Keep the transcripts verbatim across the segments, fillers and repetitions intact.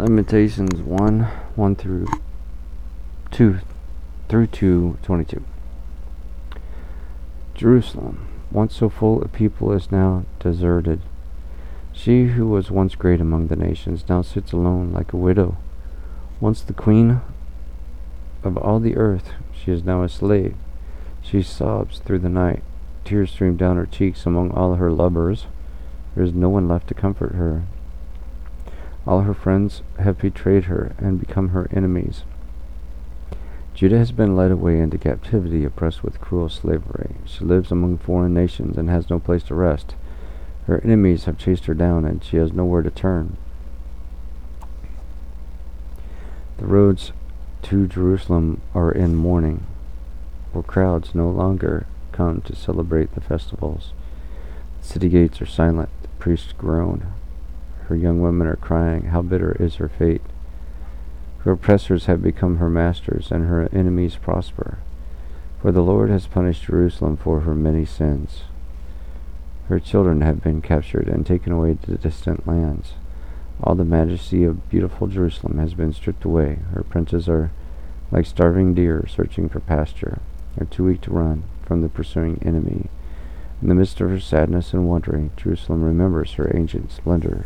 Lamentations one, one through two, through two, twenty-two. Jerusalem, once so full of people, is now deserted. She who was once great among the nations now sits alone like a widow. Once the queen of all the earth, she is now a slave. She sobs through the night. Tears stream down her cheeks among all her lovers. There is no one left to comfort her. All her friends have betrayed her and become her enemies. Judah has been led away into captivity, oppressed with cruel slavery. She lives among foreign nations and has no place to rest. Her enemies have chased her down, and she has nowhere to turn. The roads to Jerusalem are in mourning, for crowds no longer come to celebrate the festivals. The city gates are silent, the priests groan. Her young women are crying, how bitter is her fate. Her oppressors have become her masters, and her enemies prosper. For the Lord has punished Jerusalem for her many sins. Her children have been captured and taken away to distant lands. All the majesty of beautiful Jerusalem has been stripped away. Her princes are like starving deer searching for pasture. They are too weak to run from the pursuing enemy. In the midst of her sadness and wandering, Jerusalem remembers her ancient splendor.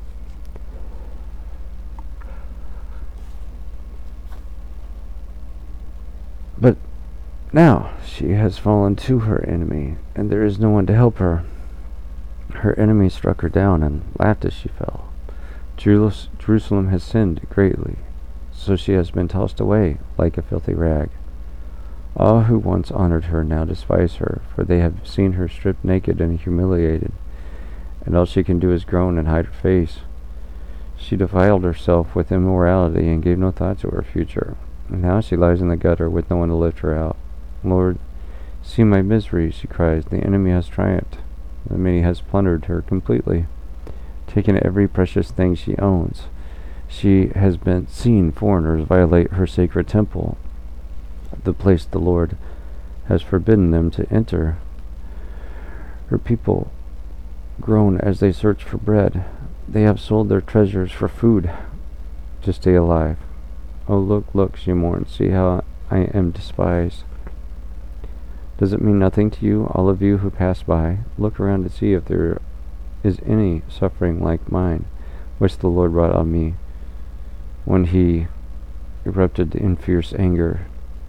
But now she has fallen to her enemy, and there is no one to help her. Her enemy struck her down and laughed as she fell. Jerusalem has sinned greatly, so she has been tossed away like a filthy rag. All who once honored her now despise her, for they have seen her stripped naked and humiliated, and all she can do is groan and hide her face. She defiled herself with immorality and gave no thought to her future. And now she lies in the gutter with no one to lift her out. Lord, see my misery, she cries. The enemy has triumphed. The enemy has plundered her completely, taken every precious thing she owns. She has been seen foreigners violate her sacred temple, the place the Lord has forbidden them to enter. Her people groan as they search for bread. They have sold their treasures for food to stay alive. Oh, look, look, she mourns. See how I am despised. Does it mean nothing to you, all of you who pass by? Look around to see if there is any suffering like mine, which the Lord brought on me when he erupted in fierce anger.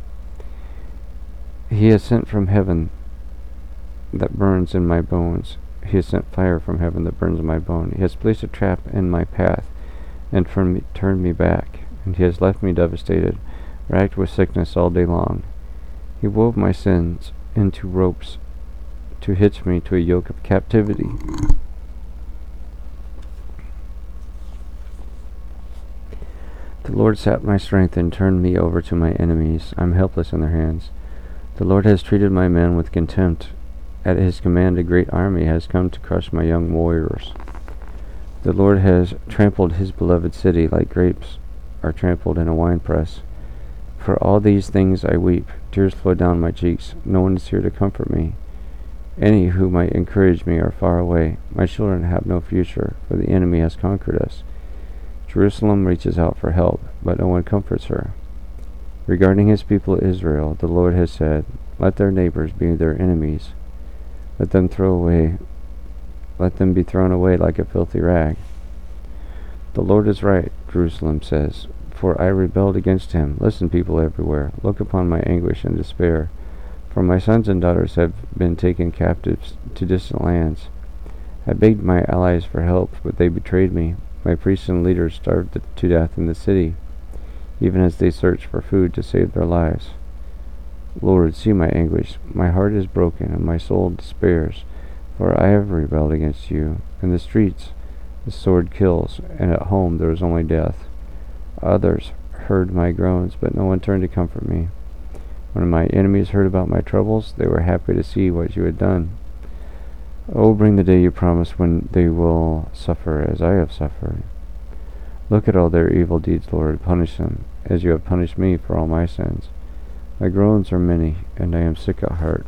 He has sent from heaven that burns in my bones. He has sent fire from heaven that burns in my bone. He has placed a trap in my path and turned me, turned me back. And he has left me devastated, racked with sickness all day long. He wove my sins into ropes to hitch me to a yoke of captivity. The Lord sapped my strength and turned me over to my enemies. I am helpless in their hands. The Lord has treated my men with contempt. At his command a great army has come to crush my young warriors. The Lord has trampled his beloved city like grapes are trampled in a winepress. For all these things I weep. Tears flow down my cheeks. No one is here to comfort me. Any who might encourage me are far away. My children have no future, for the enemy has conquered us. Jerusalem reaches out for help, but no one comforts her. Regarding his people Israel, the Lord has said, let their neighbors be their enemies. Let them throw away, let them be thrown away like a filthy rag. The Lord is right, Jerusalem says, for I rebelled against him. Listen, people everywhere, look upon my anguish and despair. For my sons and daughters have been taken captives to distant lands. I begged my allies for help, but they betrayed me. My priests and leaders starved to death in the city, even as they searched for food to save their lives. Lord, see my anguish. My heart is broken, and my soul despairs, for I have rebelled against you. In the streets the sword kills, and at home there is only death. Others heard my groans, but no one turned to comfort me. When my enemies heard about my troubles, they were happy to see what you had done. Oh, bring the day you promised when they will suffer as I have suffered. Look at all their evil deeds, Lord. Punish them, as you have punished me for all my sins. My groans are many, and I am sick at heart.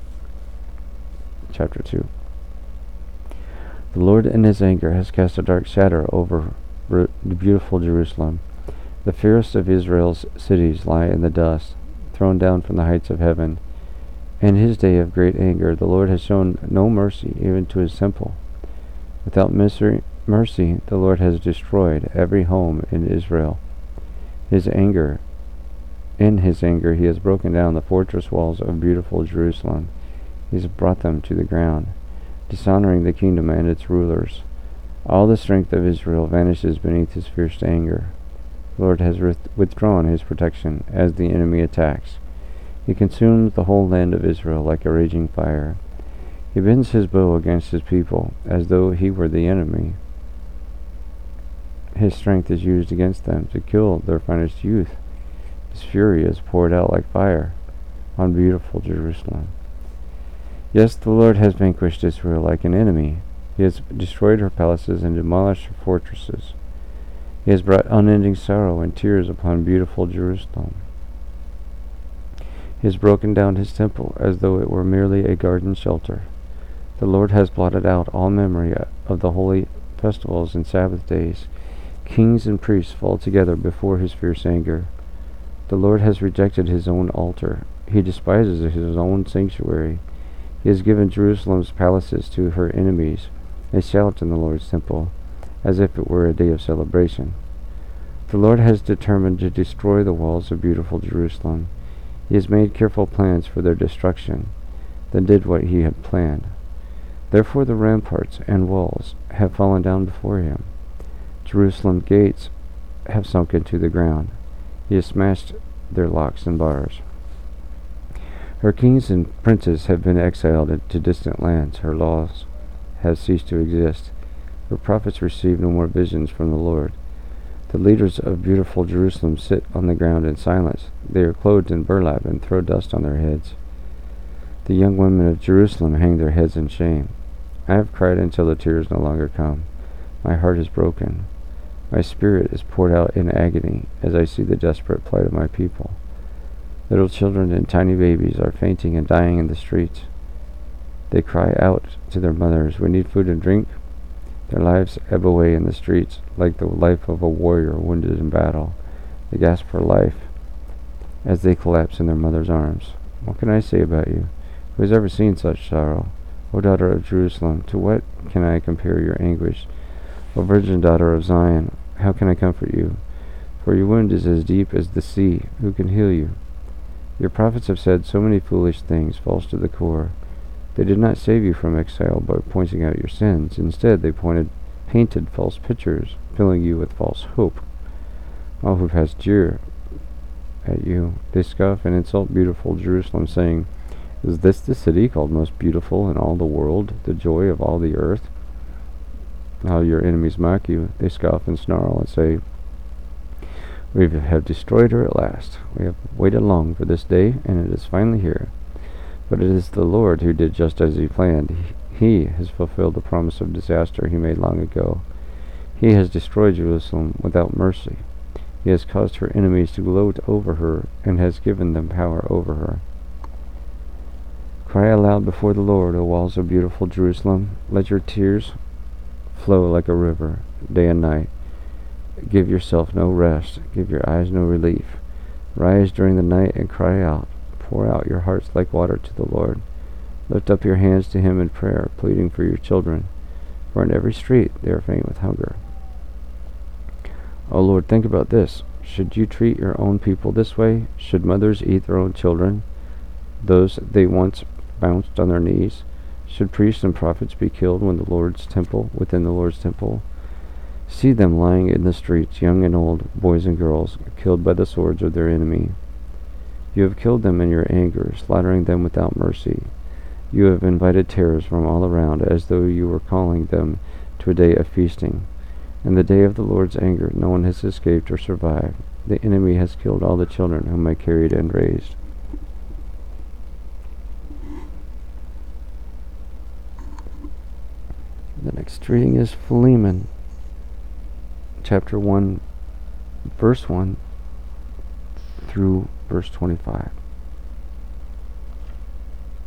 Chapter two. The Lord in his anger has cast a dark shadow over the beautiful Jerusalem. The fairest of Israel's cities lie in the dust, thrown down from the heights of heaven. In his day of great anger, the Lord has shown no mercy even to his temple. Without mercy, the Lord has destroyed every home in Israel. His anger, in his anger, he has broken down the fortress walls of beautiful Jerusalem. He has brought them to the ground, dishonoring the kingdom and its rulers. All the strength of Israel vanishes beneath his fierce anger. The Lord has withdrawn his protection as the enemy attacks. He consumes the whole land of Israel like a raging fire. He bends his bow against his people as though he were the enemy. His strength is used against them to kill their finest youth. His fury is poured out like fire on beautiful Jerusalem. Yes, the Lord has vanquished Israel like an enemy. He has destroyed her palaces and demolished her fortresses. He has brought unending sorrow and tears upon beautiful Jerusalem. He has broken down his temple as though it were merely a garden shelter. The Lord has blotted out all memory of the holy festivals and Sabbath days. Kings and priests fall together before his fierce anger. The Lord has rejected his own altar. He despises his own sanctuary. He has given Jerusalem's palaces to her enemies. They shout in the Lord's temple, as if it were a day of celebration. The Lord has determined to destroy the walls of beautiful Jerusalem. He has made careful plans for their destruction, then did what he had planned. Therefore the ramparts and walls have fallen down before him. Jerusalem's gates have sunk into the ground. He has smashed their locks and bars. Her kings and princes have been exiled to distant lands. Her laws have ceased to exist. Her prophets receive no more visions from the Lord. The leaders of beautiful Jerusalem sit on the ground in silence. They are clothed in burlap and throw dust on their heads. The young women of Jerusalem hang their heads in shame. I have cried until the tears no longer come. My heart is broken. My spirit is poured out in agony as I see the desperate plight of my people. Little children and tiny babies are fainting and dying in the streets. They cry out to their mothers, "We need food and drink." Their lives ebb away in the streets like the life of a warrior wounded in battle. They gasp for life as they collapse in their mother's arms. What can I say about you? Who has ever seen such sorrow? O daughter of Jerusalem, to what can I compare your anguish? O virgin daughter of Zion, how can I comfort you? For your wound is as deep as the sea. Who can heal you? Your prophets have said so many foolish things, false to the core. They did not save you from exile by pointing out your sins. Instead, they pointed, painted false pictures, filling you with false hope. All who have jeer at you, they scoff and insult beautiful Jerusalem, saying, "Is this the city called most beautiful in all the world, the joy of all the earth?" All your enemies mock you. They scoff and snarl and say, "We have destroyed her at last. We have waited long for this day, and it is finally here." But it is the Lord who did just as he planned. He has fulfilled the promise of disaster he made long ago. He has destroyed Jerusalem without mercy. He has caused her enemies to gloat over her and has given them power over her. Cry aloud before the Lord, O walls of beautiful Jerusalem. Let your tears flow like a river, day and night. Give yourself no rest. Give your eyes no relief. Rise during the night and cry out. Pour out your hearts like water to the Lord. Lift up your hands to him in prayer, pleading for your children. For in every street they are faint with hunger. O Lord, think about this. Should you treat your own people this way? Should mothers eat their own children, those they once bounced on their knees? Should priests and prophets be killed when the Lord's temple, within the Lord's temple? See them lying in the streets, young and old, boys and girls, killed by the swords of their enemy. You have killed them in your anger, slaughtering them without mercy. You have invited terrors from all around, as though you were calling them to a day of feasting. In the day of the Lord's anger, no one has escaped or survived. The enemy has killed all the children whom I carried and raised. The next reading is Philemon, chapter one, verse one through verse twenty-five.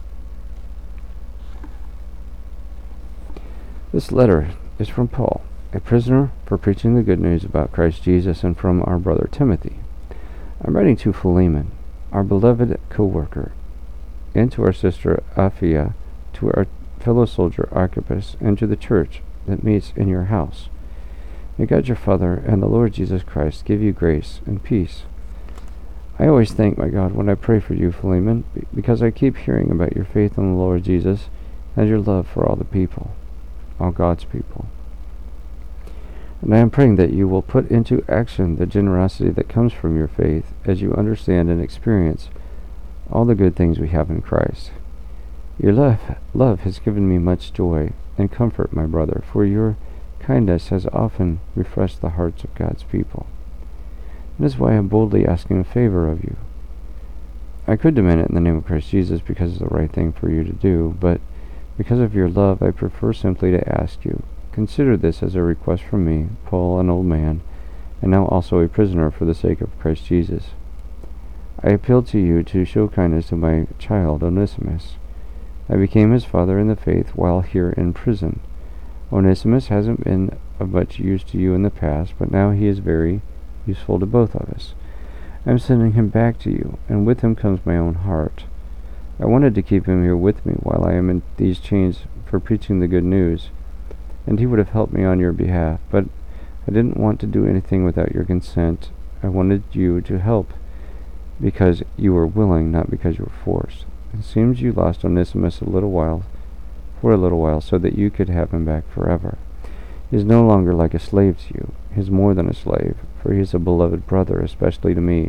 This letter is from Paul, a prisoner for preaching the good news about Christ Jesus, and from our brother Timothy. I'm writing to Philemon, our beloved co-worker, and to our sister Apphia, to our fellow soldier Archippus, and to the church that meets in your house. May God your Father and the Lord Jesus Christ give you grace and peace. I always thank my God when I pray for you, Philemon, because I keep hearing about your faith in the Lord Jesus and your love for all the people, all God's people. And I am praying that you will put into action the generosity that comes from your faith as you understand and experience all the good things we have in Christ. Your love, love has given me much joy and comfort, my brother, for your kindness has often refreshed the hearts of God's people. That is why I am boldly asking a favor of you. I could demand it in the name of Christ Jesus because it's the right thing for you to do, but because of your love, I prefer simply to ask you. Consider this as a request from me, Paul, an old man, and now also a prisoner for the sake of Christ Jesus. I appeal to you to show kindness to my child, Onesimus. I became his father in the faith while here in prison. Onesimus hasn't been of much use to you in the past, but now he is very useful to both of us. I am sending him back to you, and with him comes my own heart. I wanted to keep him here with me while I am in these chains for preaching the good news, and he would have helped me on your behalf, but I didn't want to do anything without your consent. I wanted you to help because you were willing, not because you were forced. It seems you lost Onesimus a little while, for a little while, so that you could have him back forever. He is no longer like a slave to you. He is more than a slave, for he is a beloved brother, especially to me.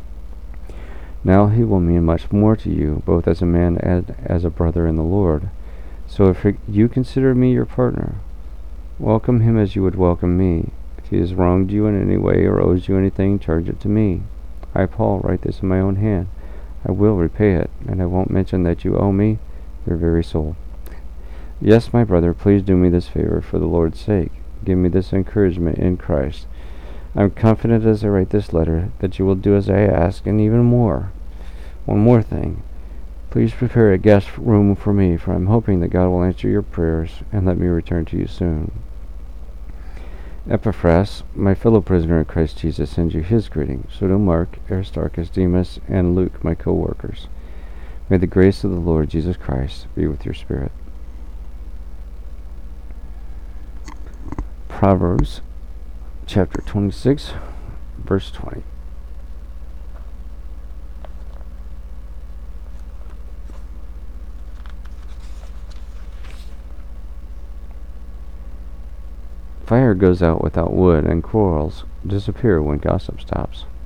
Now he will mean much more to you, both as a man and as a brother in the Lord. So if you consider me your partner, welcome him as you would welcome me. If he has wronged you in any way or owes you anything, charge it to me. I, Paul, write this in my own hand. I will repay it, and I won't mention that you owe me your very soul. Yes, my brother, please do me this favor for the Lord's sake. Give me this encouragement in Christ. I am confident as I write this letter that you will do as I ask, and even more. One more thing. Please prepare a guest room for me, for I am hoping that God will answer your prayers and let me return to you soon. Epaphras, my fellow prisoner in Christ Jesus, sends you his greeting. So do Mark, Aristarchus, Demas, and Luke, my co-workers. May the grace of the Lord Jesus Christ be with your spirit. Proverbs chapter twenty-six, verse twenty. Fire goes out without wood, and quarrels disappear when gossip stops.